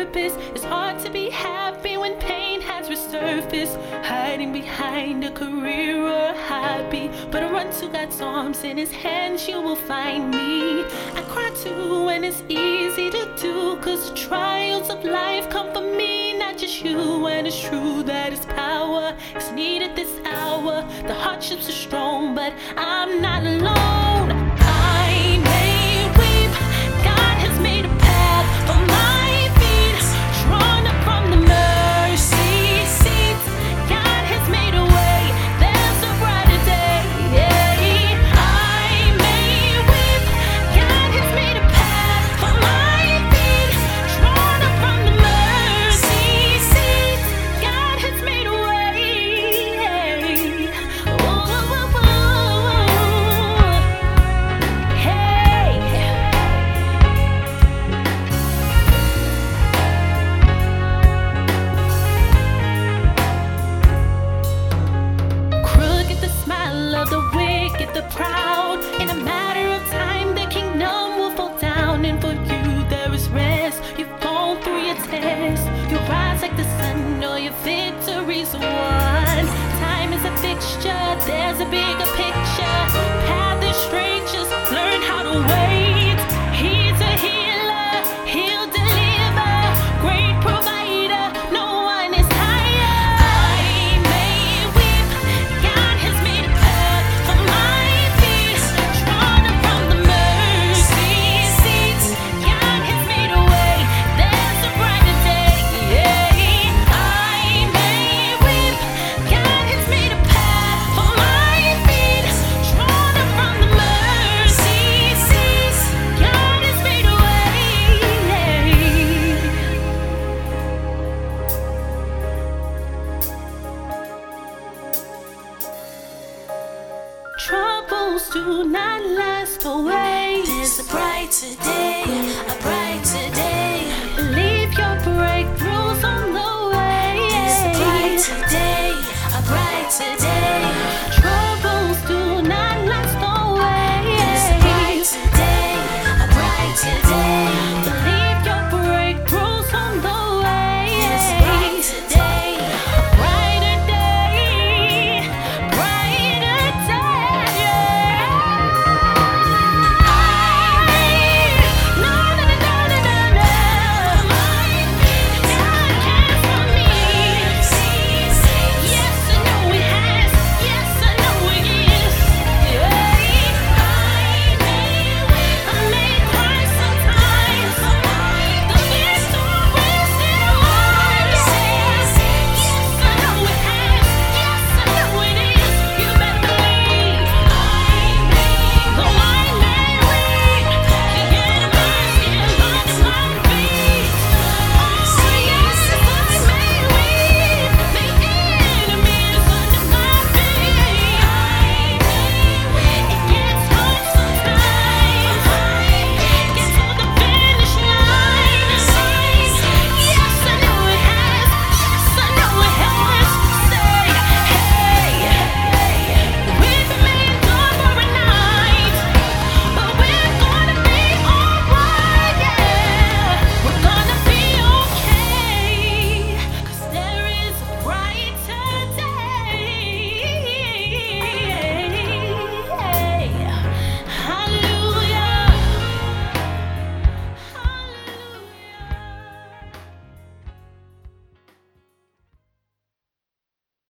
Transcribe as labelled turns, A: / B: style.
A: purpose. It's hard to be happy when pain has resurfaced. Hiding behind a career or a hobby, but I run to God's arms, in His hands you will find me. I cry too, and it's easy to do, 'cause the trials of life come for me, not just you. And it's true that His power is needed this hour. The hardships are strong, but I'm not alone. I may weep, God has made a path for my feet, drawn up from the mercy seat. God has made a way, there's a brighter day. I may weep, God has made a path for my feet, drawn up from the mercy seat. God has made a way. Crooked the smile of the wicked, the proud. In a matter of time, the kingdom will fall down. And for you there is rest. You've gone through your test. You rise like the sun, or your victory's won. Time is a fixture, there's a bigger picture.